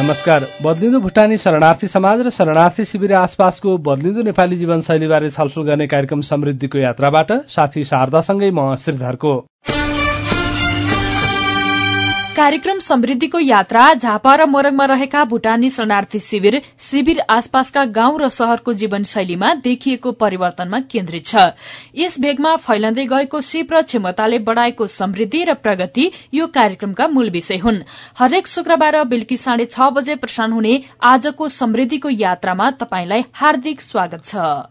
नमस्कार। बदलिँदो भुटानी शरणार्थी समाज र शरणार्थी शिविर आसपासको बदलिँदो नेपाली जीवनशैलीबारे छलफल गर्ने कार्यक्रम समृद्धिको यात्राबाट साथी शारदासँगै म श्रीधरको। कार्यक्रम समृद्धिको यात्रा झापा र मोरङमा रहेका भुटानी शरणार्थी शिविर आसपासका गाउँ र शहरको जीवनशैलीमा देखिएको परिवर्तनमा केन्द्रित छ। यस भेगमा फैलँदै गएको सिप र क्षमताले बढ़ाएको समृद्धि र प्रगति यो कार्यक्रमका मूल विषय हुन्। हरेक शुक्रबार बेलुकी 6:30 बजे प्रसारण हुने आजको समृद्धिको यात्रामा तपाईंलाई हार्दिक स्वागत छ।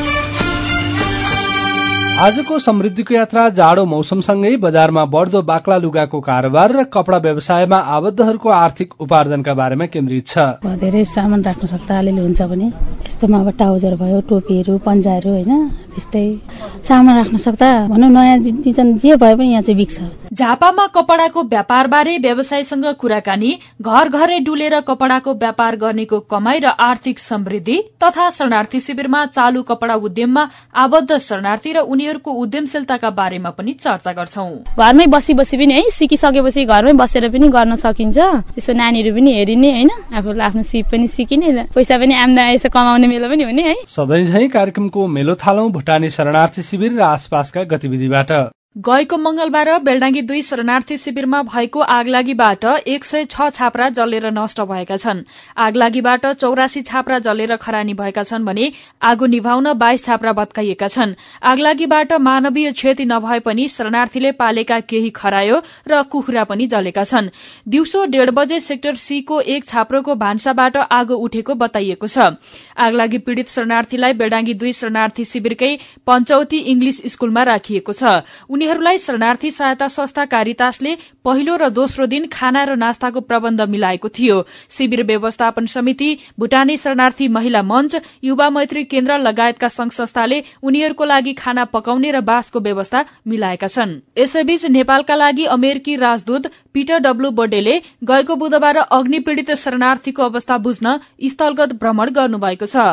आजको समृद्धिको यात्रा जाडो मौसमसँगै बजारमा बढ्दो बाक्ला लुगाको कारोबार र कपड़ा व्यवसायमा आबद्धहरूको आर्थिक उपार्जनका बारेमा केन्द्रित छ। धेरै सामान राख्न सक्दा अलिअलि हुन्छ भने यस्तोमा अब ट्राउजर भयो, टोपीहरू, पन्जाहरू हैन, त्यस्तै सामान राख्न सक्दा भनौं नयाँ डिजाइन जे भए पनि यहाँ चाहिँ बिक्छ। झापामा कपडाको व्यापारबारे व्यवसायीसँग कुराकानी, घर घरै डुलेर कपडाको व्यापार गर्नेको कमाई र आर्थिक समृद्धि तथा शरणार्थी शिविरमा चालू कपडा उद्यममा आबद्ध शरणार्थी र उनीहरूको उद्यमशीलताका बारेमा पनि चर्चा गर्छौं। घरमै बसी पनि है सिकिसकेपछि घरमै बसेर पनि गर्न सकिन्छ। त्यसो नानीहरू पनि हेरिने हैन, आफूले आफ्नो सिप पनि सिकिने, पैसा पनि आम्दानी यसो कमाउने मेलो पनि हुने है। सधैँझै कार्यक्रमको मेलो थालौं भुटानी शरणार्थी शिविर र आसपासका गतिविधिबाट। गएको मंगलबार बेलडाँगी 2 शरणार्थी शिविरमा भएको आगलागीबाट 106 छाप्रा जलेर नष्ट भएका छन्। आगलागीबाट 84 छाप्रा जलेर खरानी भएका छन् भने आगो निभाउन 22 छाप्रा भत्काइएका छन्। आगलागीबाट मानवीय क्षति नभए पनि शरणार्थीले पालेका केही खरायो र कुखुरा पनि जलेका छन्। दिउँसो 1:30 बजे सेक्टर सी को 1 छाप्रोको भान्साबाट आगो उठेको बताइएको छ। आगलागी पीड़ित शरणार्थीलाई बेलडाँगी 2 शरणार्थी शिविरकै पञ्चौती इंग्लिश स्कूलमा राखिएको छ। उनीहरूलाई शरणार्थी सहायता संस्था कारितासले पहिलो र दोस्रो दिन खाना र नास्ताको प्रबन्ध मिलाएको थियो। शिविर व्यवस्थापन समिति, भुटानी शरणार्थी महिला मंच, युवा मैत्री केन्द्र लगायतका संघ संस्थाले उनीहरूको लागि खाना पकाउने र बासको व्यवस्था मिलाएका छन्। यसैबीच नेपालका लागि अमेरिकी राजदूत पीटर डब्ल्यू बडेले गएको बुधबार अग्नि पीड़ित शरणार्थीको अवस्था बुझ्न स्थलगत भ्रमण गर्नुभएको छ।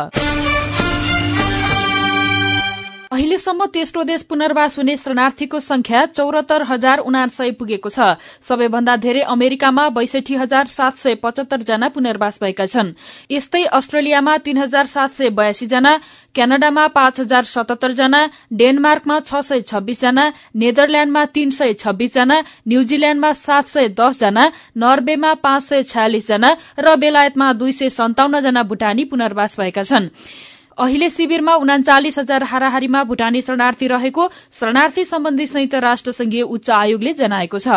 अहिलेसम्म तेस्रो देश पुनर्वास हुने शरणार्थीको संख्या 74,909 पुगेको छ। सबैभन्दा धेरै अमेरिकामा 62,775 जना पुनर्वास भएका छन्। यस्तै अस्ट्रेलियामा 3,782 जना, क्यानाडामा 5,077 जना, डेनमार्कमा 626 जना, नेदरल्याण्डमा 326 जना, न्यूजील्याण्डमा 710 जना, नर्वेमा 546 जना र बेलायतमा 257 जना भुटानी पुनर्वास भएका छन्। अहिले शिविरमा 39,000 हाराहारीमा भुटानी शरणार्थी रहेको शरणार्थी सम्बन्धी संयुक्त राष्ट्र संघीय उच्च आयोगले जनाएको छ।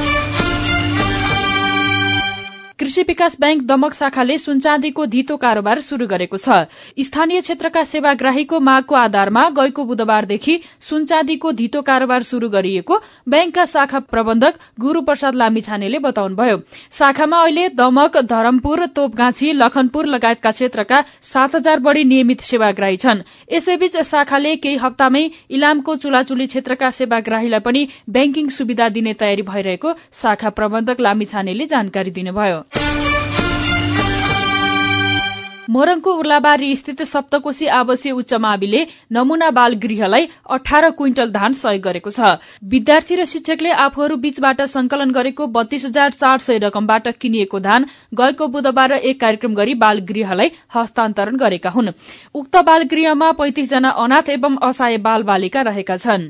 कृषि विकास बैंक दमक शाखाले सुनचाँदीको धितो कारोबार शुरू गरेको छ। स्थानीय क्षेत्रका सेवाग्राहीको मागको आधारमा गएको बुधबारदेखि सुनचाँदीको धितो कारोबार शुरू गरिएको बैंकका शाखा प्रबन्धक गुरूप्रसाद लामिछानेले बताउनुभयो। शाखामा अहिले दमक, धरमपुर, तोपगाछी, लखनपुर लगायतका क्षेत्रका 7,000 बढ़ी नियमित सेवाग्राही छन्। यसैबीच शाखाले केही हप्तामै इलामको चुलाचुली क्षेत्रका सेवाग्राहीलाई पनि बैंकिङ सुविधा दिने तयारी भइरहेको शाखा प्रबन्धक लामिछानेले जानकारी दिनुभयो। मोरङको उर्लाबारी स्थित सप्तकोशी आवासीय उच्च माविले नमूना बाल गृहलाई 18 क्विन्टल धान सहयोग गरेको छ। विद्यार्थी र शिक्षकले आफूहरू बीचबाट संकलन गरेको 32,400 रकमबाट किनिएको धान गएको बुधबार एक कार्यक्रम गरी बाल गृहलाई हस्तान्तरण गरेका हुन्। उक्त बाल गृहमा 35 जना अनाथ एवं असहाय बाल बालिका रहेका छन्।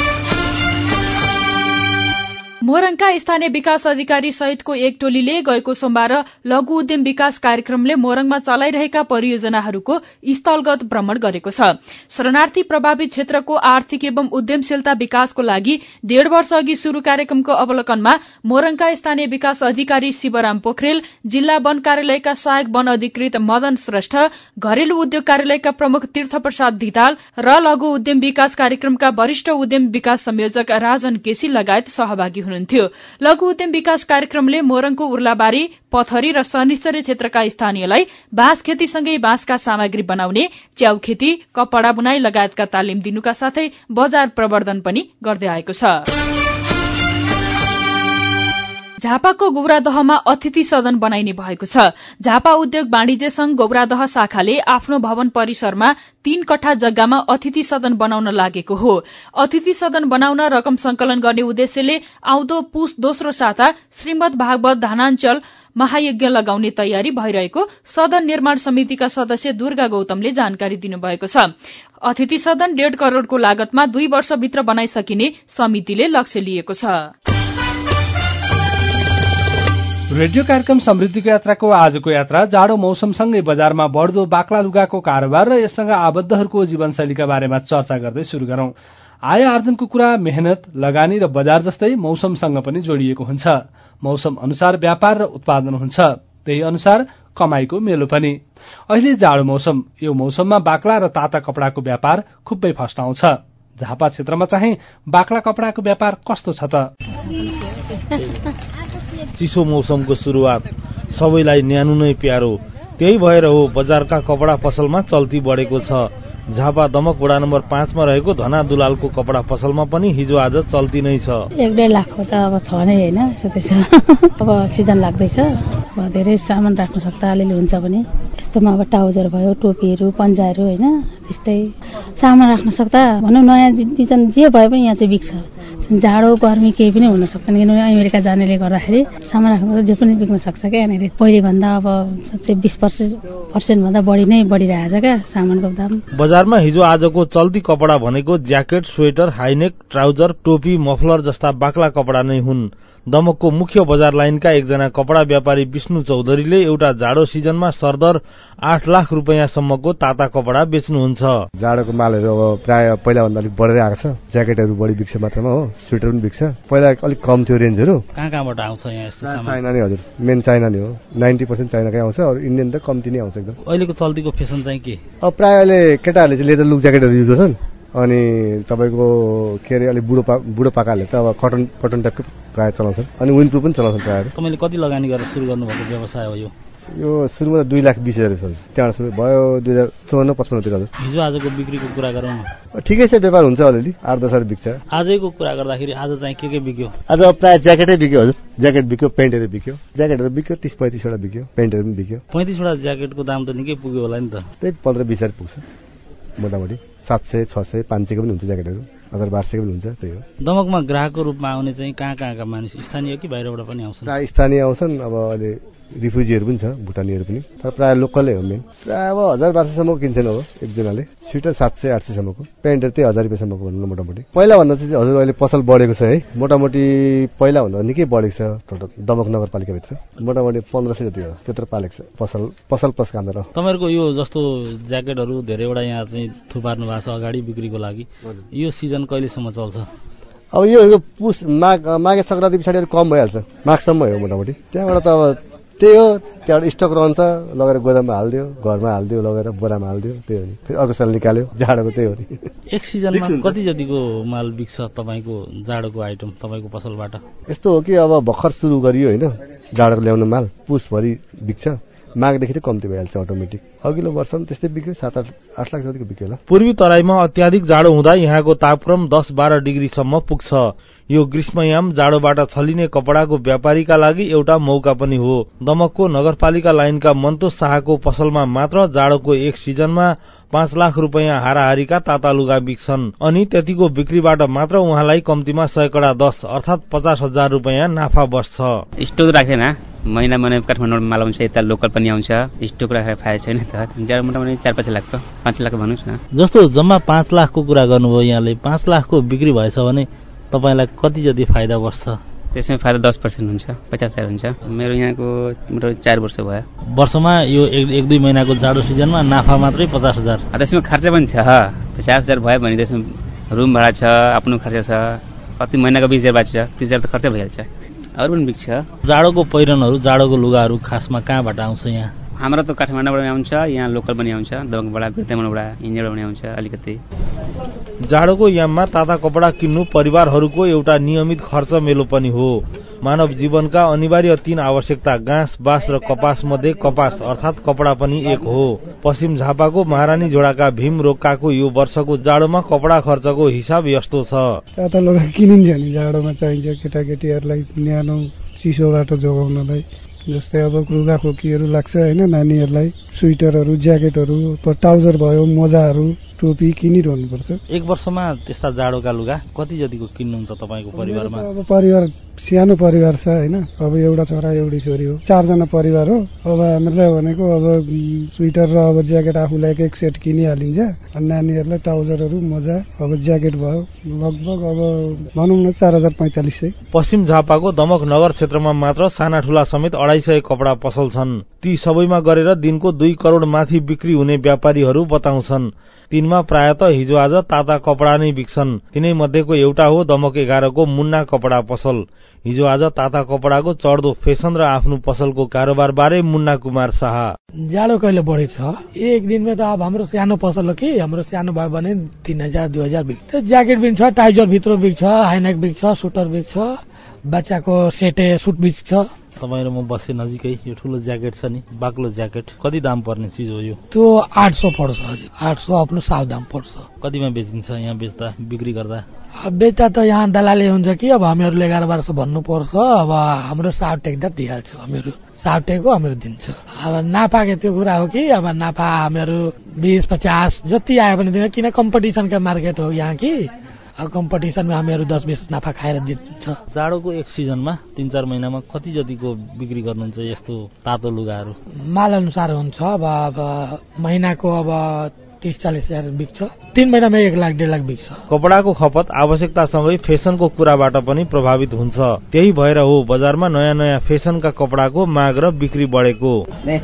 मोरङका स्थानीय विकास अधिकारी सहितको एक टोलीले गएको सोमबार लघु उद्यम विकास कार्यक्रमले मोरङमा चलाइरहेका परियोजनाहरूको स्थलगत भ्रमण गरेको छ। शरणार्थी प्रभावित क्षेत्रको आर्थिक एवं उद्यमशीलता विकासको लागि 1.5 वर्ष अघि शुरू कार्यक्रमको अवलोकनमा मोरङका स्थानीय विकास अधिकारी शिवराम पोखरेल, जिल्ला वन कार्यालयका सहायक वन अधिकृत मदन श्रेष्ठ, घरेलु उद्योग कार्यालयका प्रमुख तीर्थप्रसाद धिताल र लघु उद्यम विकास कार्यक्रमका वरिष्ठ उद्यम विकास संयोजक राजन केसी लगायत सहभागी हुनुहुन्थ्यो। लघु उद्यम विकास कार्यक्रमले मोरङको उर्लाबारी, पथरी र शनिश्चरी क्षेत्रका स्थानीयलाई बाँस खेतीसँगै बाँसका सामग्री बनाउने, च्याउ खेती, कपड़ा बुनाई लगायतका तालिम दिनुका साथै बजार प्रवर्धन पनि गर्दै आएको छ। झापाको गौरादहमा अतिथि सदन बनाइने भएको छ। झापा उद्योग वाणिज्य संघ गौरादह शाखाले आफ्नो भवन परिसरमा 3 कट्ठा जग्गामा अतिथि सदन बनाउन लागेको हो। अतिथि सदन बनाउन रकम संकलन गर्ने उद्देश्यले आउँदो पुस दोस्रो साता श्रीमद् भागवत धानाञ्चल महायज्ञ लगाउने तयारी भइरहेको सदन निर्माण समितिका सदस्य दुर्गा गौतमले जानकारी दिनुभएको छ। अतिथि सदन 1.5 करोड़को लागतमा 2 वर्षभित्र बनाइसकिने समितिले लक्ष्य लिएको छ। रेडियो कार्यक्रम समृद्धिको यात्राको आजको यात्रा जाडो मौसमसँगै बजारमा बढ्दो बाक्ला लुगाको कारोबार र यससँग आबद्धहरूको जीवनशैलीका बारेमा चर्चा गर्दै शुरू गरौं। आय आर्जनको कुरा मेहनत, लगानी र बजार जस्तै मौसमसँग पनि जोडिएको हुन्छ। मौसम अनुसार व्यापार र उत्पादन हुन्छ, त्यही अनुसार कमाईको मेलो पनि। अहिले जाडो मौसम, यो मौसममा बाक्ला र ताता कपडाको व्यापार खुबै फस्टाउँछ। झापा क्षेत्रमा चाहिँ बाक्ला कपडाको व्यापार कस्तो छ त? चिसो मौसमको सुरुवात सबैलाई न्यानो नै प्यारो, त्यही भएर हो बजारका कपडा पसलमा चल्ती बढेको छ। झापा दमक वडा नम्बर 5 मा रहेको धना दुलालको कपडा पसलमा पनि हिजो आज चल्ती नै छ। 1.5 लाखको त अब छ नै हैन, त्यस्तै छ। अब सिजन लाग्दैछ, अब धेरै सामान राख्न सक्दा अलिअलि हुन्छ भने यस्तोमा अब ट्राउजर भयो, टोपीहरू, पन्जाहरू हैन, त्यस्तै सामान राख्न सक्दा भनौँ नयाँ डिजाइन जे भए पनि यहाँ चाहिँ बिक्छ। जाडो गर्मी केही पनि हुन सक्दैन, किनभने अमेरिका जानेले गर्दाखेरि सामान राख्नु जे पनि बिक्न सक्छ क्या। यहाँनिर पहिले भन्दा अब 20% भन्दा बढी नै बढिरहेछ क्या सामानको दाम। बजारमा हिजो आजको चल्ती कपडा भनेको ज्याकेट, स्वेटर, हाइनेक, ट्राउजर, टोपी, मफलर जस्ता बाक्ला कपडा नै हुन्। दमकको मुख्य बजार लाइनका एकजना कपडा व्यापारी विष्णु चौधरीले एउटा जाडो सिजनमा सरदर 8 लाख रुपैयाँसम्मको ताता कपडा बेच्नुहुन्छ। जाडोको मालहरू अब प्राय पहिलाभन्दा अलिक बढेर आएको छ। ज्याकेटहरू बढी बिक्छ मात्रामा हो, स्वेटर पनि बिक्छ। पहिला अलिक कम थियो रेन्जहरू। कहाँबाट आउँछ यहाँ यस्तो सामान? चाइना नै हजुर, मेन चाइना नै हो। 90% चाइनाकै आउँछ, अरू इन्डियन त कम्ती नै आउँछ एकदम। अहिलेको चल्तीको फेसन चाहिँ के? अब प्राय अहिले केटाहरूले चाहिँ लेदर लुक ज्याकेटहरू युज गर्छन्, अनि तपाईँको के अरे अलिक बुढो पाकाहरूले त अब कटन टाइपको प्राय चलाउँछन्, अनि विन्ड प्रुफ पनि चलाउँछन् प्रायः। तपाईँले कति लगानी गरेर सुरु गर्नुभएको व्यवसाय हो यो? यो सुरुमा त 2,20,000 छ, त्यहाँबाट सुरु भयो 2054-55 तिर हजुर। हिजो आजको बिक्रीको कुरा गरौँ न। ठिकै छ, व्यापार हुन्छ अलिअलि, 8-10 बिक्छ। आजको कुरा गर्दाखेरि आज चाहिँ के बिक्यो? आज प्राय ज्याकेटै बिक्यो हजुर, ज्याकेट बिक्यो, पेन्टहरू बिक्यो। ज्याकेटहरू बिक्यो 30-35 वटा बिक्यो, पेन्टहरू पनि बिक्यो। 35 वटा ज्याकेटको दाम त निकै पुग्यो होला नि त? त्यही 15-20 पुग्छ मोटामोटी। 700, 600, 500 को पनि हुन्छ ज्याकेटहरू, 1000-1200 को पनि हुन्छ। त्यही हो। दमकमा ग्राहकको रूपमा आउने चाहिँ कहाँका मानिस, स्थानीय कि बाहिरबाट पनि आउँछन्? प्राय स्थानीय आउँछन्, अब अहिले रिफ्युजीहरू पनि छ, भुटानीहरू पनि, तर प्राय लोकलै हो मेन। प्राय अब 1000-1200 किन्छन् अब एकजनाले। स्वेटर 700-800 सम्मको, पेन्टहरू त्यही 1000 रुपियाँसम्मको भन्नु न मोटामोटी। पहिलाभन्दा चाहिँ हजुर अहिले पसल बढेको छ है, मोटामोटी पहिलाभन्दा निकै बढेको छ। टोटल दमक नगरपालिकाभित्र मोटामोटी 1500 जति हो, त्यत्रो पालेको छ पसल प्लस कामदार। तपाईँहरूको यो जस्तो ज्याकेटहरू धेरैवटा यहाँ चाहिँ थुपार्नु भएको छ अगाडि बिक्रीको लागि, यो सिजन कहिलेसम्म चल्छ? अब यो पुस माघे सङ्क्रान्ति पछाडि कम भइहाल्छ, माघसम्म हो मोटामोटी। त्यहाँबाट त अब त्यही हो, त्यहाँबाट स्टक रहन्छ, लगेर गोदाममा हालिदियो, घरमा हालिदियो, लगेर बोरामा हालिदियो, त्यही हो नि। फेरि अर्को साल निकाल्यो, जाडोको त्यही हो नि। एक सिजनमा कति जतिको माल बिक्छ तपाईँको जाडोको आइटम तपाईँको पसलबाट? यस्तो हो कि अब भर्खर सुरु गरियो होइन जाडोको ल्याउनु माल, पुसभरि बिक्छ, माघदेखि त कम्ती भइहाल्छ अटोमेटिक। अघिल्लो वर्ष पनि त्यस्तै बिक्यो, 7-8 लाख जतिको बिक्यो होला। पूर्वी तराईमा अत्याधिक जाडो हुँदा यहाँको तापक्रम 10-12 डिग्रीसम्म पुग्छ। यो ग्रीष्मयाम जाडोबाट छलिने कपडाको व्यापारीका लागि एउटा मौका पनि हो। दमकको नगरपालिका लाइनका मन्तोष शाहको पसलमा मात्र जाडोको एक सिजनमा 5 लाख रुपैयाँ हाराहारीका ताता लुगा बिक्छन्, अनि त्यतिको बिक्रीबाट मात्र उहाँलाई कम्तीमा 10 अर्थात 50,000 रुपैयाँ नाफा बस्छ। स्टोक राखेन, महिना काठमाडौँबाट माल आउँछ, यता लोकल पनि आउँछ, स्टोक राखेर फाइदा छैन त। जाडो मोटामोटी 4-5 लाख त, 5 लाख भन्नुहोस् न। जस्तो जम्मा 5 लाखको कुरा गर्नुभयो यहाँले, 5 लाखको बिक्री भएछ भने तपाईँलाई कति जति फाइदा बस्छ? त्यसमा फाइदा 10% हुन्छ, 50,000 हुन्छ। मेरो यहाँको मोटामोटी 4 वर्ष भयो। वर्षमा यो 1-2 महिनाको जाडो सिजनमा नाफा मात्रै 50,000। त्यसमा खर्च पनि छ, 50,000 भयो भने त्यसमा रुम भाडा छ, आफ्नो खर्च छ, कति महिनाको 20,000 बाँच्छ, 30,000 त खर्च भइहाल्छ। अरू पनि बिक्छ। जाडोको पहिरनहरू, जाडोको लुगाहरू खासमा कहाँबाट आउँछ यहाँ? हाम्रो त काठमाडौँबाट आउँछ, यहाँ लोकल पनि आउँछ, दमकबाट, बिर्तामोडबाट, इन्डियाबाट पनि आउँछ अलिकति। जाडोको याममा ताता कपडा किन्नु परिवारहरूको एउटा नियमित खर्च मेलो पनि हो। मानव जीवनका अनिवार्य 3 आवश्यकता घाँस, बाँस र कपास मध्ये कपास अर्थात कपडा पनि एक हो। पश्चिम झापाको महारानी झोडाका भीम रोक्काको यो वर्षको जाडोमा कपडा खर्चको हिसाब यस्तो छ। ताता लुगा किनिन्छ नि, जाडोमा चाहिन्छ केटाकेटीहरूलाई न्यानो चिसोबाट जोगाउनलाई। जस्तै अब रुगा खोकीहरू लाग्छ होइन, नानीहरूलाई स्वेटरहरू, ज्याकेटहरू, ट्राउजर भयो, मोजाहरू, टोपी किनिरहनु पर्छ। एक वर्षमा त्यस्ता जाडोका लुगा कति जतिको किन्नुहुन्छ तपाईँको परिवारमा? अब परिवार सानो परिवार छ होइन, अब एउटा छोरा एउटी छोरी हो, 4 जना परिवार हो। अब हामीलाई भनेको अब स्वेटर र अब ज्याकेट आफूलाई एक सेट किनिहालिन्छ, अनि नानीहरूलाई ट्राउजरहरू मोजा अब ज्याकेट भयो लगभग अब भनौँ न 4045। पश्चिम झापाको दमक नगर क्षेत्रमा मात्र साना ठूला समेत 250 कपडा पसल छन्। ती सबैमा गरेर दिनको 2 करोड माथि बिक्री हुने व्यापारीहरू बताउँछन्। तिनमा प्रायत हिजो आज ताता कपडा नै बिक्छन्। तिनै मध्येको एउटा हो दमक 11 को मुन्ना कपडा पसल। हिजो आज ताता कपडाको चढ्दो फेसन र आफ्नो पसलको कारोबार बारे मुन्ना कुमार शाह। जाडो कहिले बढी छ, एक दिनमा त अब हाम्रो सानो पसल हो कि हाम्रो सानो भयो भने 3000 2000 बिक्छ। ज्याकेट बिक्छ, टाइजर भित्र बिक्छ, हाइनेक बिक्छ, सुटर बिक्छ, बच्चाको सेटे सुट बिक्छ। तपाईँ र म बसे नजिकै यो ठुलो ज्याकेट छ नि, बाक्लो ज्याकेट, कति दाम पर्ने चिज हो यो? त्यो 800 पर्छ। 800 आफ्नो साउ दाम पर्छ। कतिमा बेचिन्छ यहाँ बेच्दा बिक्री गर्दा? बेच्दा त यहाँ दलाली हुन्छ कि अब हामीहरूले 1100 भन्नुपर्छ। अब हाम्रो साउ टेक्दा दिइहाल्छ, हामीहरू साउ टेको हामीहरू दिन्छ। अब नाफाको त्यो कुरा हो कि अब नाफा हामीहरू 20-50 जति आयो भने दिन, किन कम्पिटिसनका मार्केट हो यहाँ कि अब कम्पिटिसनमा हामीहरू 10-20 नाफा खाएर दिन्छ। जाडोको एक सिजनमा 3-4 महिनामा कति जतिको बिक्री गर्नुहुन्छ यस्तो तातो लुगाहरू? माल अनुसार हुन्छ। अब महिनाको अब 30-40 हजार बिक्छ, 3 महिनामा 1 लाख 1.5 लाख बिक्छ। कपडाको खपत आवश्यकतासँगै फेसनको कुराबाट पनि प्रभावित हुन्छ। त्यही भएर हो बजारमा नयाँ नयाँ फेसनका कपडाको माग र बिक्री बढेको।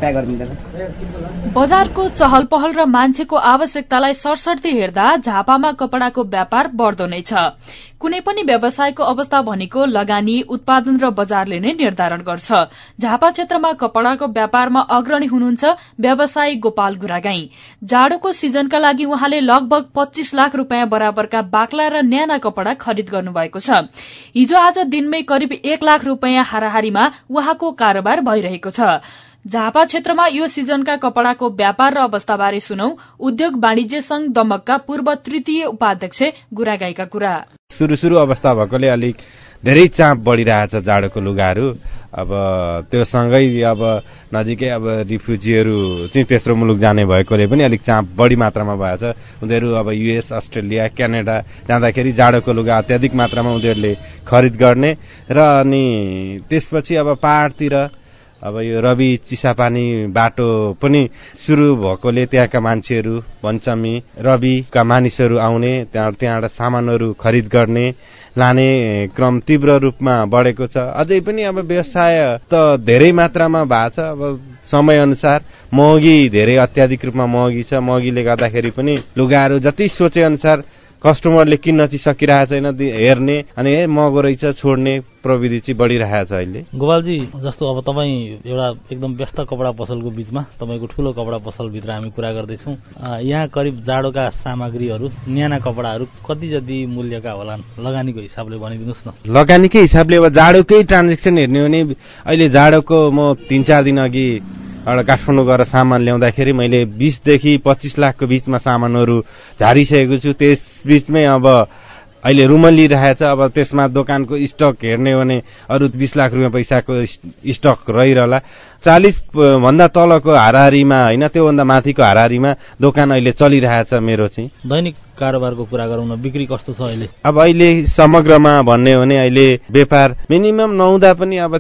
बजारको चहल पहल र मान्छेको आवश्यकतालाई सरसर्ती हेर्दा झापामा कपडाको व्यापार बढ्दो नै छ। कुनै पनि व्यवसायको अवस्था भनेको लगानी, उत्पादन र बजारले नै निर्धारण गर्छ। झापा क्षेत्रमा कपडाको व्यापारमा अग्रणी हुनुहुन्छ व्यवसायी गोपाल गुरागाई। जाडोको सिजनका लागि उहाँले लगभग 25 लाख रुपियाँ बराबरका बाक्ला र न्याना कपडा खरिद गर्नुभएको छ। हिजो आज दिनमै करिब 1 लाख रुपियाँ हाराहारीमा उहाँको कारोबार भइरहेको छ। झापा क्षेत्रमा यो सिजनका कपडाको व्यापार र अवस्थाबारे सुनौ उद्योग वाणिज्य संघ दमकका पूर्व तृतीय उपाध्यक्ष गुरागाईका कुरा। सुरु अवस्था भएकोले अलिक धेरै चाप बढिरहेछ जाडोको लुगाहरू। अब त्यो सँगै अब नजिकै अब रिफ्युजीहरू चाहिँ तेस्रो मुलुक जाने भएकोले पनि अलिक चाप बढी मात्रामा भएछ। उनीहरू अब युएस, अस्ट्रेलिया, क्यानाडा जाँदाखेरि जाडोको लुगा अत्याधिक मात्रामा उनीहरूले खरिद गर्ने र अनि त्यसपछि अब पहाडतिर अब यो रवि चिसापानी बाटो पनि सुरु भएकोले त्यहाँका मान्छेहरू पञ्चमी रविका मानिसहरू आउने, त्यहाँबाट सामानहरू खरिद गर्ने लाने क्रम तीव्र रूपमा बढेको छ। अझै पनि अब व्यवसाय त धेरै मात्रामा भएको छ। अब समयअनुसार महँगी धेरै अत्याधिक रूपमा महँगी छ। महँगीले गर्दाखेरि पनि लुगाहरू जति सोचे अनुसार कस्टमरले किन्न चाहिँ सकिरहेको छैन, हेर्ने अनि महँगो रहेछ छोड्ने प्रविधि चाहिँ बढिरहेको छ अहिले। गोपालजी, जस्तो अब तपाईँ एउटा एकदम व्यस्त कपडा पसलको बीचमा तपाईँको ठुलो कपडा पसलभित्र हामी कुरा गर्दैछौँ। यहाँ करिब जाडोका सामग्रीहरू, न्याना कपडाहरू कति जति मूल्यका होलान् लगानीको हिसाबले भनिदिनुहोस् न। लगानीकै हिसाबले अब जाडोकै ट्रान्जेक्सन हेर्ने हो भने अहिले जाडोको म 3-4 दिन अघि एउटा काठमाडौँ गएर सामान ल्याउँदाखेरि मैले 20 देखि 25 लाखको बीचमा सामानहरू झारिसकेको छु। त्यस बीचमै अब अहिले रुमलिरहेछ। अब त्यसमा दोकानको स्टक हेर्ने हो भने अरू 20 लाख रुपियाँ पैसाको स्टक रहिरहला। 40 भन्दा तलको हाराहारीमा होइन, त्योभन्दा माथिको हाराहारीमा दोकान अहिले चलिरहेछ मेरो चाहिँ। दैनिक कारोबारको कुरा गरौँ न, बिक्री कस्तो छ अहिले? अब अहिले समग्रमा भन्ने हो भने अहिले व्यापार मिनिमम नहुँदा पनि अब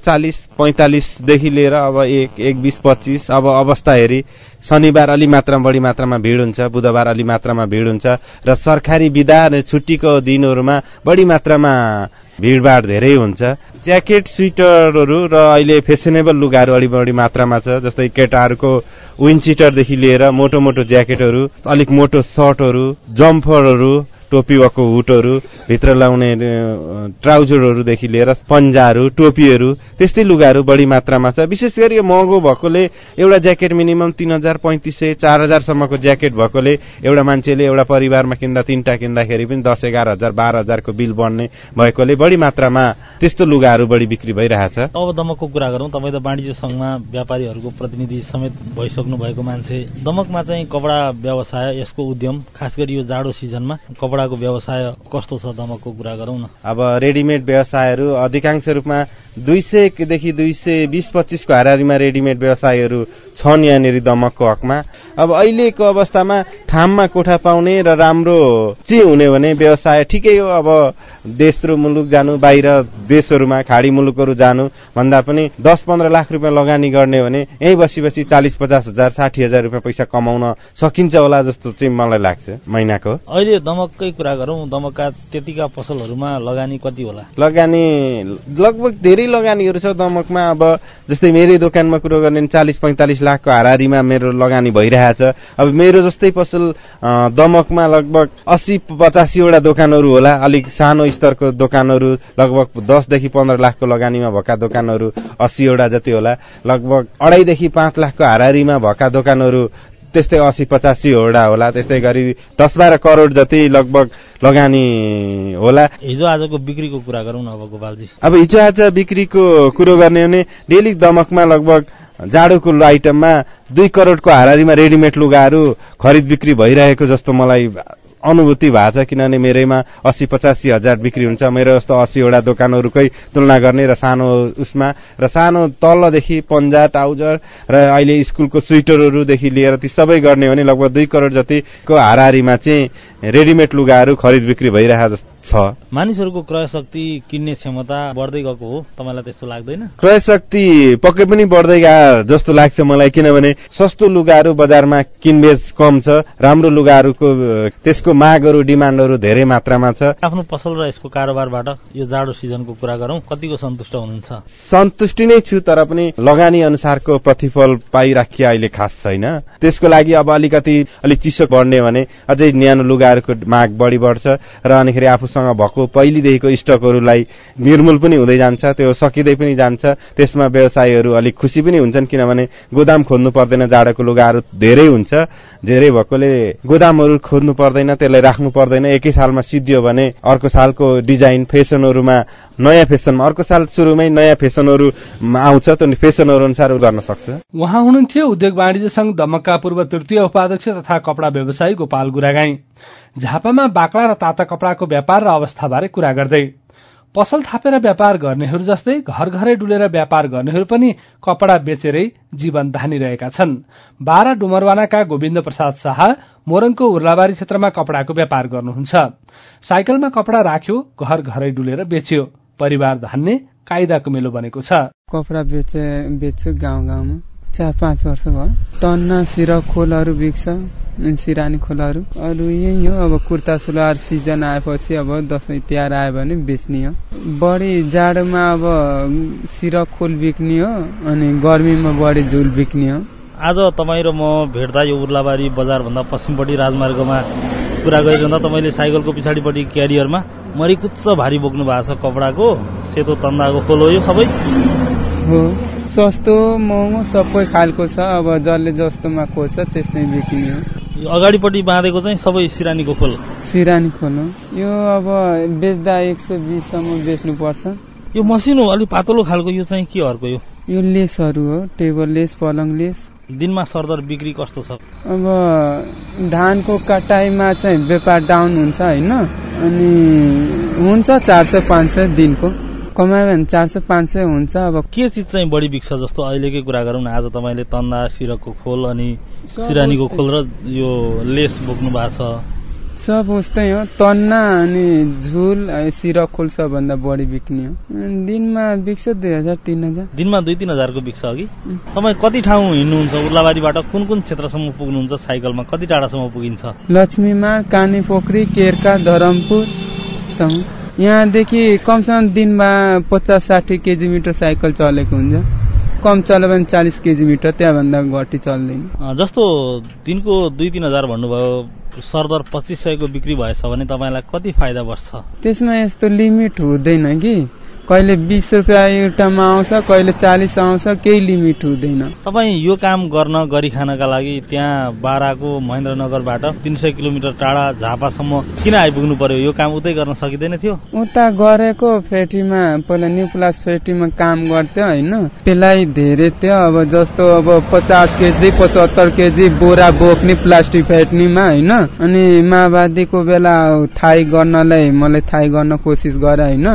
40-45 देखि लिएर अब 1-20-25 अब अवस्था हेरी शनिबार अलि मात्रामा बढी मात्रामा भिड हुन्छ, बुधबार अलि मात्रामा भिड हुन्छ र सरकारी बिदा र छुट्टीको दिनहरूमा बढी मात्रामा भिडभाड धेरै हुन्छ। ज्याकेट, स्वेटरहरू र अहिले फेसनेबल लुगाहरू अलि बढी मात्रामा छ। जस्तै केटाहरूको विन्डसिटरदेखि लिएर मोटो मोटो ज्याकेटहरू, अलिक मोटो सर्टहरू, जम्फरहरू, टोपी वाको हुटहरू, भित्र लाउने ट्राउजरहरूदेखि लिएर पन्जाहरू, टोपीहरू, त्यस्तै लुगाहरू बढी मात्रामा छ। विशेष गरी यो महँगो भएकोले एउटा ज्याकेट मिनिमम 3000, 3500, 4000 सम्मको ज्याकेट भएकोले एउटा मान्छेले एउटा परिवारमा किन्दा 3टा किन्दाखेरि पनि 10, 11,000, 12,000 को बिल बन्ने भएकोले बढी मात्रामा त्यस्तो लुगाहरू बढी बिक्री भइरहेछ। अब दमकको कुरा गरौँ। तपाईँ त वाणिज्य संघमा व्यापारीहरूको प्रतिनिधि समेत भइसक्नु भएको मान्छे। दमकमा चाहिँ कपडा व्यवसाय, यसको उद्यम, खास गरी यो जाडो सिजनमा कपडाको व्यवसाय कस्तो छ दमकको कुरा गरौँ न। अब रेडिमेड व्यवसायहरू अधिकांश रूपमा 200 देखि 220-25 को हाराहारीमा रेडिमेड व्यवसायहरू छन् यहाँनिर दमकको हकमा। अब अहिलेको अवस्थामा ठाममा कोठा पाउने र राम्रो चाहिँ हुने भने व्यवसाय ठिकै हो। अब देशरो मुलुक जानु, बाहिर देशहरूमा खाडी मुलुकहरू जानु भन्दा पनि 10-15 लाख रुपियाँ लगानी गर्ने भने यहीँ बसी 40-50 हजार 60 हजार रुपियाँ पैसा कमाउन सकिन्छ होला जस्तो चाहिँ मलाई लाग्छ महिनाको। अहिले दमककै कुरा गरौँ, दमकका त्यतिका पसलहरूमा लगानी कति होला? लगानी लगभग धेरै लगानीहरू छ दमकमा। अब जस्तै मेरै दोकानमा कुरो गर्ने 40-45 लाखको हाराहारीमा मेरो लगानी भइरहेछ। अब मेरो जस्तै पसल दमकमा लगभग 80-85 वटा दोकानहरू होला। अलिक सानो स्तरको दोकानहरू लगभग 10 देखि 15 लाखको लगानीमा भएका दोकानहरू 80 वटा जति होला। लगभग 2.5 देखि 5 लाखको हाराहारीमा भएका दोकानहरू त्यस्तै 80-85 वटा होला। त्यस्तै गरी 10-12 करोड जति लगभग लगानी होला। हिजो आजको बिक्रीको कुरा गरौँ न अब गोपालजी। अब हिजो आज बिक्रीको कुरो गर्ने भने डेली दमकमा लगभग जाडोको आइटममा 2 करोडको हाराहारीमा रेडिमेड लुगाहरू खरिद बिक्री भइरहेको जस्तो मलाई अनुभूति भएको छ। किनभने मेरैमा 80-85 हजार बिक्री हुन्छ। मेरो जस्तो 80 वटा दोकानहरूकै तुलना गर्ने र सानो उसमा र सानो तलदेखि पन्जा, ट्राउजर र अहिले स्कुलको स्वेटरहरूदेखि लिएर ती सबै गर्ने हो भने लगभग 2 करोड जतिको हाराहारीमा चाहिँ रेडिमेड लुगाहरू खरिद बिक्री भइरहेको छ। मानिसहरूको क्रय शक्ति, किन्ने क्षमता बढ्दै गएको हो, तपाईलाई त्यस्तो लाग्दैन? क्रय शक्ति पक्कै पनि बढ्दै गयो जस्तो लाग्छ मलाई। किनभने सस्तो लुगाहरू बजारमा किनबेच कम छ, राम्रो लुगाहरूको त्यसको मागहरू, डिमान्डहरू धेरै मात्रामा छ। आफ्नो पसल र यसको कारोबारबाट यो जाडो सिजनको कुरा गरौँ, कतिको सन्तुष्ट हुनुहुन्छ? सन्तुष्टि नै छु, तर पनि लगानी अनुसारको प्रतिफल पाइराखिए अहिले खास छैन। त्यसको लागि अब अलिक चिसो बढ्ने भने अझै न्यानो लुगाहरूको माग बढ्छ र अनिखेरि आफूसँग भएको पहिलेदेखिको स्टकहरूलाई निर्मूल पनि हुँदै जान्छ, त्यो सकिँदै पनि जान्छ। त्यसमा व्यवसायीहरू अलिक खुसी पनि हुन्छन्, किनभने गोदाम खोज्नु पर्दैन। जाडोको लुगाहरू धेरै हुन्छ, धेरै भएकोले गोदामहरू खोज्नु पर्दैन, त्यसलाई राख्नु पर्दैन। एकै सालमा सिद्धियो भने अर्को सालको डिजाइन फेसनहरूमा नयाँ फेसनमा अर्को साल सुरुमै नयाँ फेसनहरू आउँछ, त्यो फेसनहरू अनुसार गर्न सक्छ। उहाँ हुनुहुन्थ्यो उद्योग वाणिज्य संघ दमकका पूर्व तृतीय उपाध्यक्ष तथा कपडा व्यवसायी गोपाल गुरागाई। झापामा बाक्ला र ताता कपडाको व्यापार र अवस्थाबारे कुरा गर्दै पसल थापेर व्यापार गर्नेहरू जस्तै घर घरै डुलेर व्यापार गर्नेहरू पनि कपडा बेचेरै जीवन धानिरहेका छन्। बारा डुमरवानाका गोविन्द प्रसाद शाह मोरङको उर्लाबारी क्षेत्रमा कपडाको व्यापार गर्नुहुन्छ। साइकलमा कपडा राख्यो, घर घरै डुलेर बेच्यो, परिवार धान्ने कायदाको मेलो बनेको छ। कपडा बेच्छु गाउँमा 4-5 वर्ष भयो। तन्ना सिरा खोलहरू बिक्छ, सिरानी खोलहरू। अरू यही हो। अब कुर्ता सुलवार सिजन आएपछि अब दसैँ तिहार आयो भने बेच्ने हो। बढी जाडोमा अब सिरा खोल बिक्ने हो, अनि गर्मीमा बढी झुल बिक्ने हो। आज तपाईँ र म भेट्दा यो उर्लाबारी बजारभन्दा पश्चिमपट्टि राजमार्गमा कुरा गरिरहँदा तपाईँले साइकलको पछाडिपट्टि क्यारियरमा मरिकुच्च भारी बोक्नु भएको छ कपडाको, सेतो तन्दाको खोल हो यो सबै? हो, सस्तो महँगो सबै खालको छ। अब जसले जस्तोमा खोज्छ त्यस्तै बिक्ने हो। यो अगाडिपट्टि बाँधेको चाहिँ सबै सिरानीको खोल? सिरानी खोल हो यो। अब बेच्दा 120 सम्म बेच्नुपर्छ। यो मसिनो अलि पातलो खालको यो चाहिँ के अर्को? यो लेसहरू हो, टेबल लेस, पलङ लेस। दिनमा सरदर बिक्री कस्तो छ? अब धानको कटाइमा चाहिँ व्यापार डाउन हुन्छ होइन, अनि हुन्छ 400-500 दिनको कमायो भने 400-500 हुन्छ। अब के चिज चाहिँ बढी बिक्छ जस्तो अहिलेकै कुरा गरौँ न। आज तपाईँले तन्दा, सिरकको खोल अनि सिरानीको खोल र यो लेस बोक्नु भएको छ। सब उस्तै हो। तन्ना अनि झुल सिरा खोल सबभन्दा बढी बिक्ने हो। दिनमा बिक्छ 2000-3000। दिनमा 2-3 हजारको बिक्छ। अघि तपाईँ कति ठाउँ हिँड्नुहुन्छ उर्लाबारीबाट? कुन कुन क्षेत्रसम्म पुग्नुहुन्छ साइकलमा? कति टाढासम्म पुगिन्छ? लक्ष्मीमा, कानी पोखरी, केरका, धरमपुरसम्म। यहाँदेखि कमसेकम दिनमा 50-60 किलोमिटर साइकल चलेको हुन्छ। कम चल्यो भने 40 किलोमिटर, त्यहाँभन्दा घटी चल्दैन। जस्तो दिनको 2-3 हजार भन्नुभयो, सरदर 2500 को बिक्री भएछ भने तपाईँलाई कति फाइदा बस्छ? त्यसमा यस्तो लिमिट हुँदैन कि कहिले 20 रुपियाँ एउटामा आउँछ, कहिले 40 आउँछ, केही लिमिट हुँदैन। तपाईँ यो काम गरी खानका लागि त्यहाँ बाराको महेन्द्रनगरबाट 300 किलोमिटर टाढा झापासम्म किन आइपुग्नु पर्यो? यो काम उतै गर्न सकिँदैन थियो? उता गरेको फ्याक्ट्रीमा, पहिला न्यू प्लास फ्याक्ट्रीमा काम गर्थ्यो होइन, त्यसलाई धेरै थियो। अब जस्तो अब 50 केजी 75 केजी बोरा बोक्ने प्लास्टिक फ्याक्ट्रीमा होइन। अनि माओवादीको बेला थाहै गर्नलाई मलाई थाहै गर्न कोसिस गरे होइन,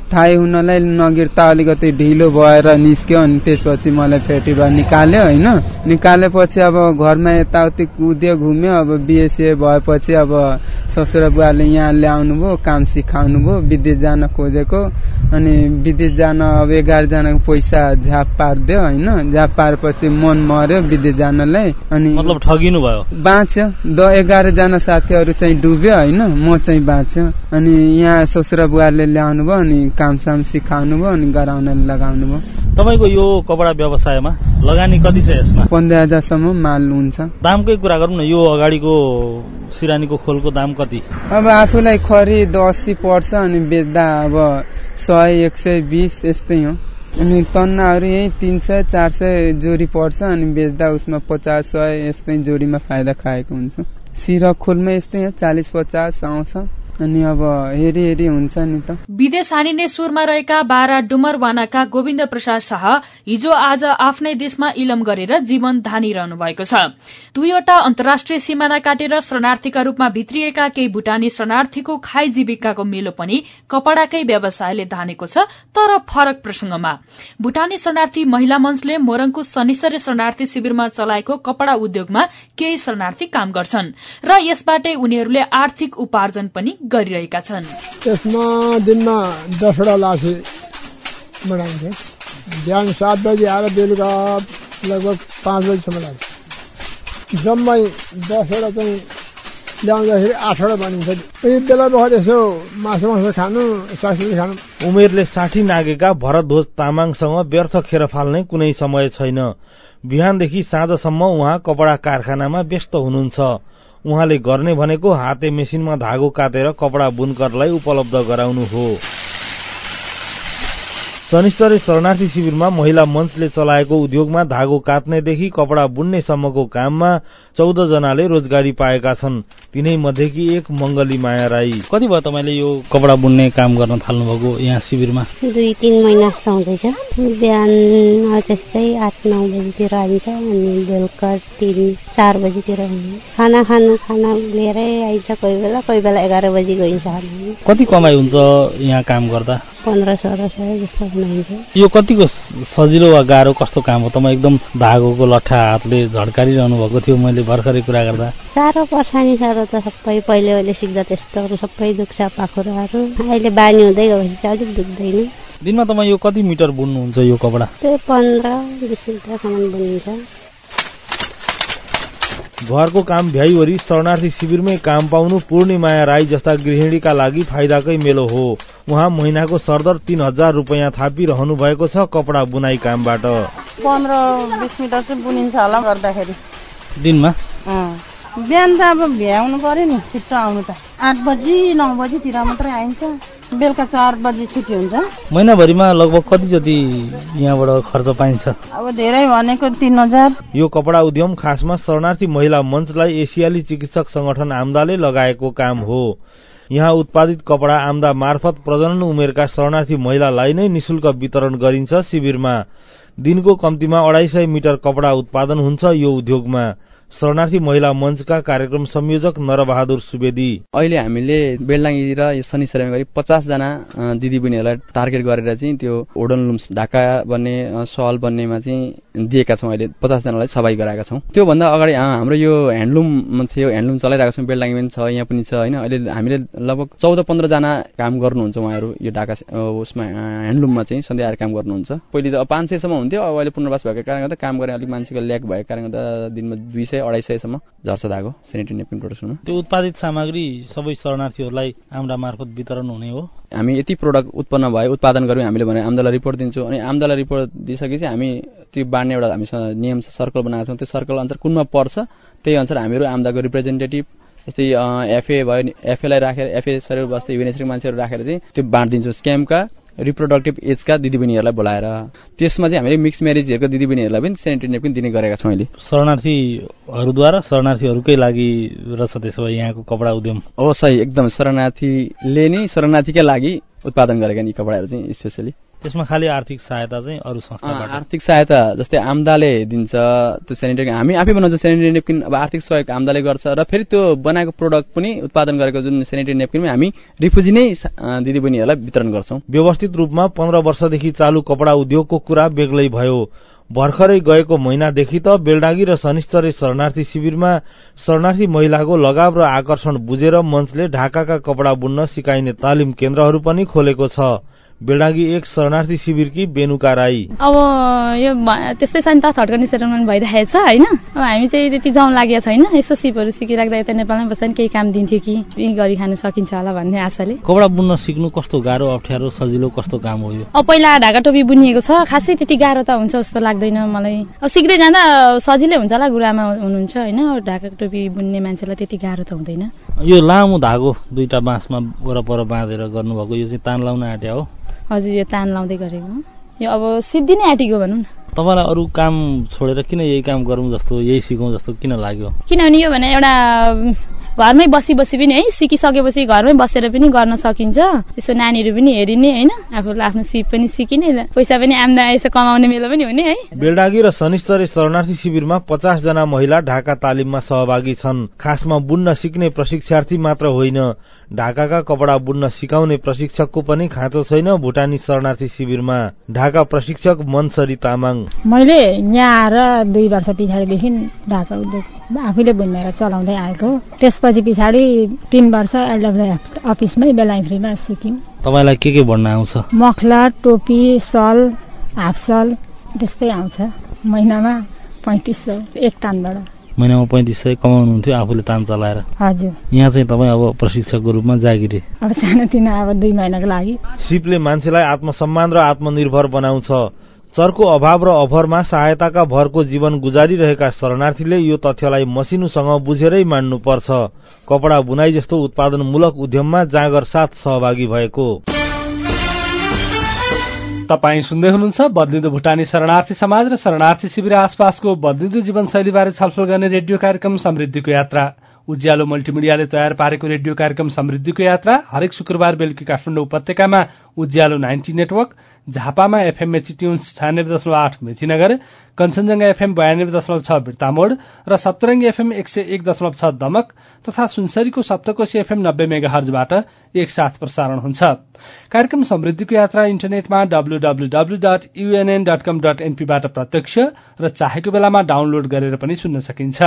थाहै हुनलाई नगिर्ता अलिकति ढिलो भएर निस्क्यो अनि त्यसपछि मलाई फेटिभर निकाल्यो होइन। निकालेपछि अब घरमा यताउति कुद्यो घुम्यो। अब बिएसए भएपछि अब ससुरा बुवाले यहाँ ल्याउनु भयो, काम सिकाउनु भयो। विदेश जान खोजेको अनि विदेश जान अब 11 जनाको पैसा झाप पारिदियो होइन। झाप पारेपछि मन मर्यो विदेश जानलाई अनि मतलब ठगिनु भयो। बाँच्यो 11 जना साथीहरू चाहिँ डुब्यो होइन, म चाहिँ बाँच्यो। अनि यहाँ ससुरा बुवाले ल्याउनु भयो अनि कामसाम सिकाउनु भयो अनि गराउन लगाउनु भयो। तपाईको यो कपडा व्यवसायमा लगानी कति छ यसमा? 15,000 सम्म माल हुन्छ। दामकै कुरा गरौँ न, यो अगाडिको सिरानीको खोलको दाम कति? अब आफूलाई खरिद 80 पर्छ अनि बेच्दा अब 100-120 यस्तै हो। अनि तन्नाहरू यही 300-400 जोडी पर्छ अनि बेच्दा उसमा 50-100 यस्तै जोडीमा फाइदा खाएको हुन्छ। सिरा खोलमा यस्तै हो 40-50 आउँछ। अनि अब हेरी हेरी हुन्छ नि त। विदेश हानिने सुरमा रहेका बारा डुमरवानाका गोविन्द प्रसाद शाह हिजो आज आफ्नै देशमा इलम गरेर जीवन धानिरहनु भएको छ। 2वटा अन्तर्राष्ट्रिय सिमाना काटेर शरणार्थीका रूपमा भित्रिएका केही भुटानी शरणार्थीको खाई जीविकाको मेलो पनि कपडाकै व्यवसायले धानेको छ, तर फरक प्रसंगमा। भुटानी शरणार्थी महिला मञ्चले मोरङको शनिश्चर्य शरणार्थी शिविरमा चलाएको कपडा उद्योगमा केही शरणार्थी काम गर्छन् र यसबाटै उनीहरूले आर्थिक उपार्जन पनि गरिरहेका छन्। यसमा दिनमा 10वटा लासी बनाइन्छ। बिहान 7 बजी आएर बेलुका लगभग 5 बजीसम्म लाग्छ। जम्मै 10वटा चाहिँ ल्याउँदाखेरि 8वटा बनिन्छ। यही बेला बखत यसो मासु खानु, सागसब्जी खानु। उमेरले 60 नागेका भरतध्वज तामाङसँग व्यर्थ खेर फाल्ने कुनै समय छैन। बिहानदेखि साँझसम्म उहाँ कपडा कारखानामा व्यस्त हुनुहुन्छ। उहाँले गर्ने भनेको हाते मेसिनमा धागो काटेर कपडा बुनकरलाई उपलब्ध गराउनु हो। शनिश्चर्य शरणार्थी शिविरमा महिला मञ्चले चलाएको उद्योगमा धागो काट्नेदेखि कपडा बुन्नेसम्मको काममा 14 जनाले रोजगारी पाएका छन्। तिनै मध्येकी एक मंगली माया राई। कति भयो तपाईले यो कपडा बुन्ने काम गर्न थाल्नुभएको यहाँ शिविरमा? 2-3 महिना जस्तो हुँदैछ। बिहान त्यस्तै 8-9 बजीतिर आइन्छ अनि बेलुका 3-4 बजीतिर खाना लिएरै आइन्छ। कोही बेला 11 बजी गइन्छ। कति कमाइ हुन्छ यहाँ काम गर्दा? 1500-1600 जस्तो हुन्छ। यो कतिको सजिलो वा गाह्रो कस्तो काम हो? तपाईँ एकदम धागोको लट्ठा हातले झड्कारिरहनु भएको थियो मैले भर्खरै कुरा गर्दा। साह्रो पर्छ नि, साह्रो त सबै पहिले सिक्दा त्यस्तोहरू सबै दुख्छ पाखुराहरू। अहिले बानी हुँदै गएपछि चाहिँ अलिक दुख्दैन। दिनमा तपाईँ यो कति मिटर बुन्नुहुन्छ यो कपडा? त्यही 15-20 मिटरसम्म बुनिन्छ। घरको काम भ्याइवरी शरणार्थी शिविरमै काम पाउनु पूर्णिमाया राई जस्ता गृहिणीका लागि फाइदाकै मेलो हो। उहाँ महिनाको सरदर 3000 रुपैयाँ थापिरहनु भएको छ कपडा बुनाई कामबाट। 15-20 मिटर चाहिँ बुनिन्छ होला गर्दाखेरि दिनमा। बिहान त अब भ्याउनु पर्यो नि, छिट्टो आउनु त 8 बजी 9 बजीतिर मात्रै आइन्छ। बेलुका 4 बजी छुट्टी हुन्छ। महिनाभरिमा लगभग कति जति यहाँबाट खर्च पाइन्छ? अब धेरै भनेको 3000। यो कपडा उद्यम खासमा शरणार्थी महिला मञ्चलाई एसियाली चिकित्सक संगठन आम्दाले लगाएको काम हो। यहाँ उत्पादित कपडा आम्दा मार्फत प्रजनन उमेरका शरणार्थी महिलालाई नै निशुल्क वितरण गरिन्छ। शिविरमा दिनको कम्तीमा 250 मिटर कपडा उत्पादन हुन्छ यो उद्योगमा। शरणार्थी महिला मञ्चका कार्यक्रम संयोजक नरबहादुर सुवेदी। अहिले हामीले बेलडाङ्गी र यो शनिश्चर्यमा गरी 50 जना दिदीबहिनीहरूलाई टार्गेट गरेर चाहिँ त्यो वुडन लुम्स ढाका बन्ने सल बन्नेमा चाहिँ दिएका छौँ। अहिले 50 जनालाई सहभागी गराएका छौँ। त्यो भन्दा अगाडि हाम्रो यो ह्यान्डलुम थियो, ह्यान्डलुम चलाइरहेको छौँ। बेलडाङ्गी पनि छ, यहाँ पनि छ हैन। अहिले हामीले लगभग 14-15 जना काम गर्नुहुन्छ उहाँहरू यो ढाका उसमा ह्यान्डलुममा चाहिँ सधैँ आएर काम गर्नुहुन्छ। पहिले त 500 सम्म हुन्थ्यो, अब अहिले पुनर्वास भएको कारणले गर्दा काम गर्ने अलिक मान्छेको ल्याक भएको कारणले गर्दा दिनमा 200-250 सम्म झर्छ धागो सेनिटरी नेपकिन प्रोडक्सनमा। त्यो उत्पादित सामग्री सबै शरणार्थीहरूलाई आम्दा मार्फत वितरण हुने हो। हामी यति प्रोडक्ट उत्पन्न भयो, उत्पादन गर्यौँ हामीले भने आम्दालाई रिपोर्ट दिन्छौँ अनि आम्दालाई रिपोर्ट दिइसकेपछि हामी त्यो बाँड्ने एउटा हामीसँग नियम छ, सर्कल बनाएको छौँ। त्यो सर्कल अनुसार कुनमा पर्छ त्यही अनुसार हामीहरू आम्दाको रिप्रेजेन्टेटिभ जस्तै एफए भयो, एफएलाई राखेर एफए शरीर बस्दै युनिभर्सिटी मान्छेहरू राखेर चाहिँ त्यो बाँडिदिन्छौँ। स्क्यामका रिप्रोडक्टिभ एजका दिदीबहिनीहरूलाई बोलाएर त्यसमा चाहिँ हामीले मिक्स म्यारेजहरूको दिदीबहिनीहरूलाई पनि सेनिटरी नेपकिन दिने गरेका छौँ। अहिले शरणार्थीहरूद्वारा शरणार्थीहरूकै लागि रहेछ त्यसो भए यहाँको कपडा उद्यम? हो, सही एकदम। शरणार्थीले नै शरणार्थीकै लागि उत्पादन गरेका नि कपडाहरू चाहिँ स्पेसली त्यसमा खालि आर्थिक सहायता चाहिँ अरू संस्थाबाट आर्थिक सहायता जस्तै आम्दाले दिन्छ त्यो सेनिटरी हामी आफै बनाउँछ सेनिटरी नेपकिन अब आर्थिक सहयोग आम्दाले गर्छ र फेरि त्यो बनाएको प्रोडक्ट पनि उत्पादन गरेको जुन सेनिटरी नेपकिन हामी रिफ्युजी नै दिदीबहिनीहरूलाई वितरण गर्छौं। व्यवस्थित रूपमा 15 वर्षदेखि चालू कपडा उद्योगको कुरा बेग्लै भयो। भर्खरै गएको महिनादेखि त बेलडाँगी र शनिश्चरी शरणार्थी शिविरमा शरणार्थी महिलाको लगाव र आकर्षण बुझेर मञ्चले ढाकाका कपडा बुन्न सिकाइने तालिम केन्द्रहरू पनि खोलेको छ। बेलडाँगी एक शरणार्थी शिविरकी बेनुका राई अब यो त्यस्तै छ नि त थर्ड कन्डिसन सेटलमेन्ट भइरहेछ हैन। अब हामी चाहिँ त्यति जाउँ लागेको छैन। यसो सिपहरू सिकिराख्दा यता नेपालमै बस्दा नि केही काम दिन्थ्यो कि यही गरी खान सकिन्छ होला भन्ने आशाले। कपडा बुन्न सिक्नु कस्तो गाह्रो अप्ठ्यारो सजिलो कस्तो काम हो यो? अब पहिला ढाका टोपी बुनिएको छ खासै त्यति गाह्रो त हुन्छ जस्तो लाग्दैन मलाई। अब सिक्दै जाँदा सजिलै हुन्छ होला गुरुआमा हुनुहुन्छ हैन। ढाका टोपी बुन्ने मान्छेलाई त्यति गाह्रो त हुँदैन। यो लामो धागो दुईटा बाँसमा वरपर बाँधेर गर्नुभएको यो चाहिँ तान लाउन आँट्या हो? हजुर यो तान लाउँदै गरेको यो अब सिद्धि नै आँटेको भनौँ न। तपाईलाई अरू काम छोडेर किन यही काम गरौँ जस्तो यही सिकौँ जस्तो किन लाग्यो? किनभने यो भने एउटा घरमै बसी पनि है सिकिसकेपछि घरमै बसेर पनि गर्न सकिन्छ। यसो नानीहरू पनि हेरिने हैन आफूले आफ्नो सिप पनि सिकिने पैसा पनि आम्दानी यसो कमाउने मेलो पनि हुने है। बेलडाँगी र शनिश्चरी शरणार्थी शिविरमा 50 जना महिला ढाका तालिममा सहभागी छन्। खासमा बुन्न सिक्ने प्रशिक्षार्थी मात्र होइन ढाकाका कपडा बुन्न सिकाउने प्रशिक्षकको पनि खाँचो छैन भुटानी शरणार्थी शिविरमा। ढाका प्रशिक्षक मनसरी तामाङ मैले यहाँ आएर 2 वर्ष पछाडिदेखि ढाका उद्योग आफूले बुनेर चलाउँदै आएको। त्यसपछि पछाडि 3 वर्ष एलडब्ल्यू अफिसमै बेलायत फ्रीमा सिक्यौँ। तपाईलाई के भन्न आउँछ? मफलर टोपी सल हाफ सल त्यस्तै आउँछ। महिनामा 3500 एक तानबाट। महिनामा 3500 कमाउनुहुन्थ्यो आफूले तान चलाएर? हजुर। यहाँ चाहिँ तपाईँ अब प्रशिक्षकको रूपमा जागिरे? अब सानोतिनो अब 2 महिनाको लागि। सिपले मान्छेलाई आत्मसम्मान र आत्मनिर्भर बनाउँछ। चरको अभाव र अफरमा सहायताका भरको जीवन गुजारिरहेका शरणार्थीले यो तथ्यलाई मसिनोसँग बुझेरै मान्नुपर्छ। कपडा बुनाई जस्तो उत्पादनमूलक उद्यममा जाँगर साथ सहभागी भएको। तपाई सुन्दै हुनुहुन्छ बदलिँदो भुटानी शरणार्थी समाज र शरणार्थी शिविर आसपासको बदलिँदो जीवनशैलीबारे छलफल गर्ने रेडियो कार्यक्रम समृद्धिको यात्रा। उज्यालो मल्टिमिडियाले तयार पारेको रेडियो कार्यक्रम समृद्धिको यात्रा हरेक शुक्रबार बेलुकी काठमाडौँ उपत्यकामा उज्यालो 90 नेटवर्क, झापामा FM Mechi tunes 96.8 Mechinagar, Kanchenjunga FM 92.6 Birtamod र सप्तरङ्गी एफएम 101.6 दमक तथा सुनसरीको सप्तकोशी एफएम 90 मेगाहर्जबाट एकसाथ प्रसारण हुन्छ। कार्यक्रम समृद्धिको यात्रा इन्टरनेटमा www.unn.com.np बाट प्रत्यक्ष र चाहेको बेलामा डाउनलोड गरेर पनि सुन्न सकिन्छ।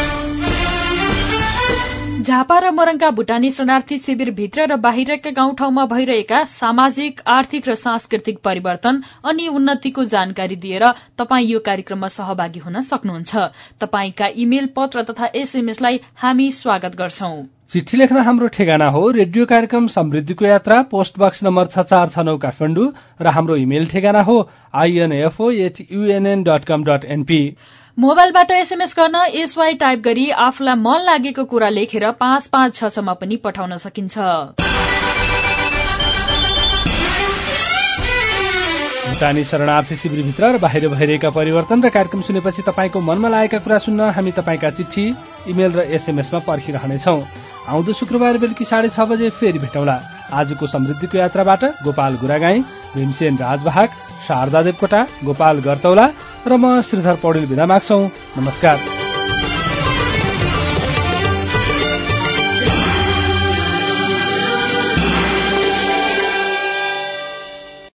झापा र मोरङका भुटानी शरणार्थी शिविर भित्र र बाहिरका गाउँठाउँमा भइरहेका सामाजिक आर्थिक र सांस्कृतिक परिवर्तन अनि उन्नतिको जानकारी दिएर तपाई यो कार्यक्रममा सहभागी हुन सक्नुहुन्छ। तपाईका इमेल पत्र तथा एसएमएसलाई हामी स्वागत गर्छौं। चिठी लेख्न हाम्रो ठेगाना हो रेडियो कार्यक्रम समृद्धिको यात्रा, पोस्ट बक्स नम्बर 6469 काठमाडौँ र हाम्रो इमेल ठेगाना हो info@unn.com.np। मोबाइलबाट एसएमएस गर्न एसवाई टाइप गरी आफूलाई मन लागेको कुरा लेखेर 556 मा पनि पठाउन सकिन्छ। भुटानी शरणार्थी शिविरभित्र र बाहिर भइरहेका परिवर्तन र कार्यक्रम सुनेपछि तपाईको मनमा लागेका कुरा सुन्न हामी तपाईका चिठी, इमेल र एसएमएसमा पर्खिरहनेछौं। आउँदो शुक्रबार बेलुकी 6:30 बजे फेरि भेटौँला। आजको समृद्धिको यात्राबाट गोपाल गुरागाई, भीमसेन राजभाग, शारदा देवकोटा, गोपाल गर्तौला र म श्रीधर पौडेल बिदा माग्छौं। नमस्कार।